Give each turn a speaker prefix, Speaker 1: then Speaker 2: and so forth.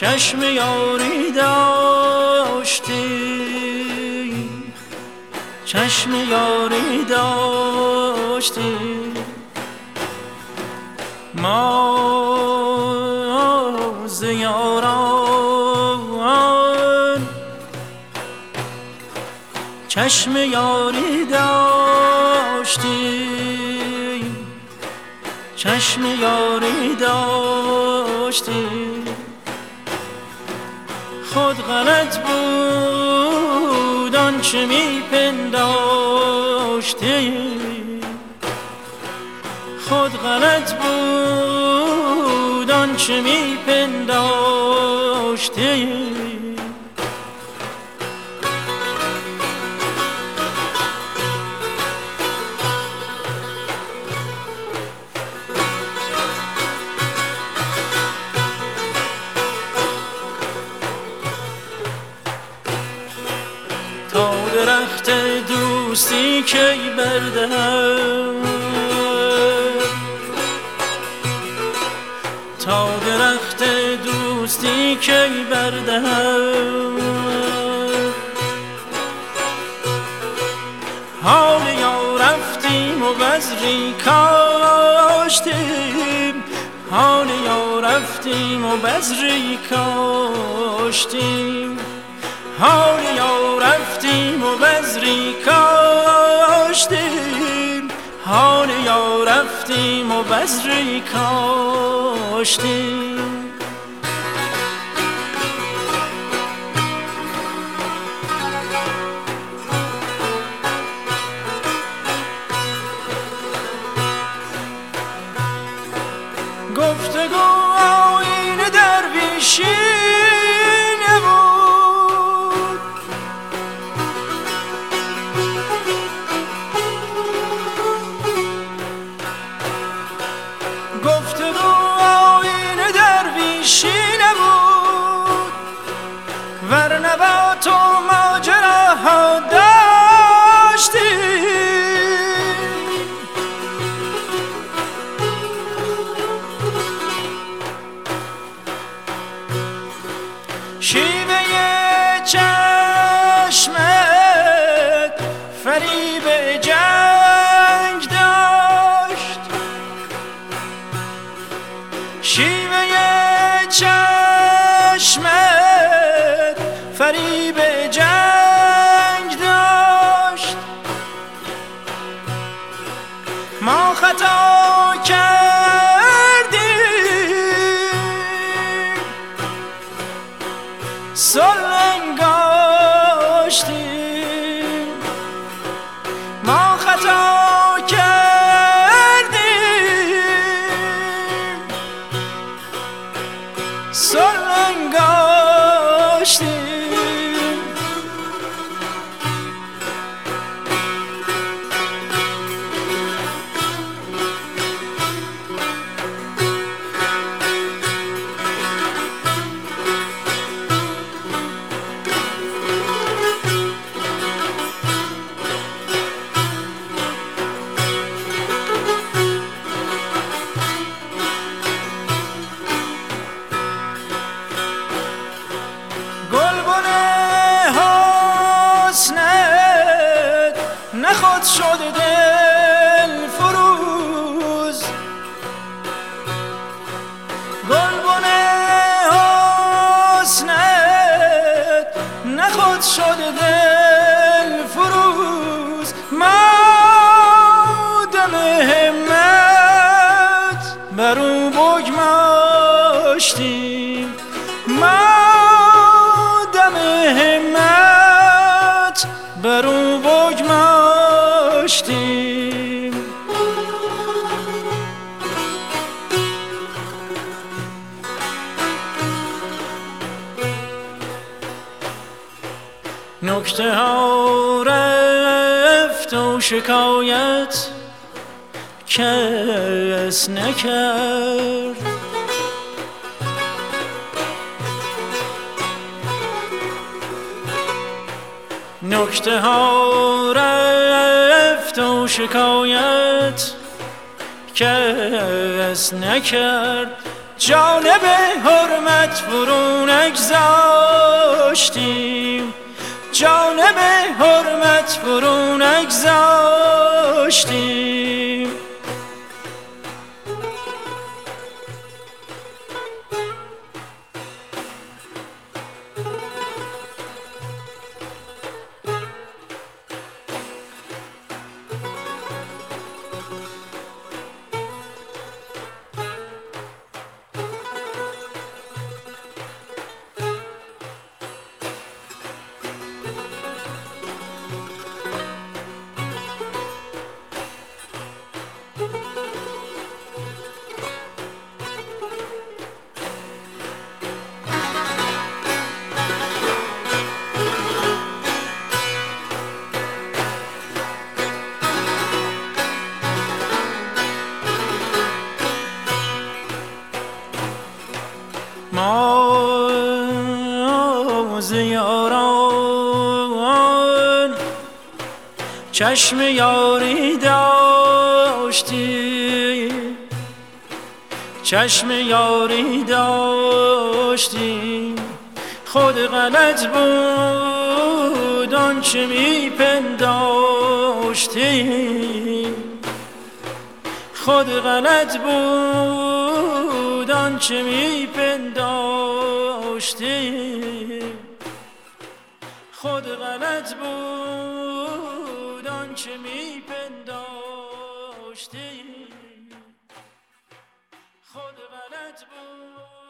Speaker 1: چشم یاری داشتی، چشم یاری داشتی. ما ز یاران چشم یاری داشتی، چشم یاری داشتی. خود غلط بود آنچه میپنداشتی، خود غلط بود آنچه میپنداشتی. تا درخت دوستی کی بردهم، تا درخت دوستی کی بردهم. حال یا رفتیم و بذری کاشتیم، حال یا رفتیم و بذری کاشتیم، حال یا رفتیم و بذری کاشتیم، حال یا رفتیم و بذری کاشتیم. گفتگو آیین درویشی نبود، گفتگو آیین درویشی نبود، ورنه با تو ماجراها داشتیم. شیوه چشمت فریب جنگ داشت، شیوه چشمت فریب جنگ داشت. ما خطا کردیم سلنگاشتیم، ما خطا کردیم سلنگاشتیم. نخود شد دل فروز، گلبن حسنت نخود شد دل فروز. ما دم همت برو بگماشتیم، ما دم همت برو بگماشتیم. نکته ها رفت و شکایت کس نکرد، نکته ها رفت و شکایت کس نکرد. جانب حرمت فرو نگذاشتیم، جانب حرمت فرو نگذاشتیم. ما ز یاران چشم یاری داشتیم، چشم یاری داشتیم. خود غلط بود آنچه میپنداشتیم، خود غلط بود آنچه میپنداشتیم، خود غلط بود آنچه میپنداشتیم، خود غلط بود.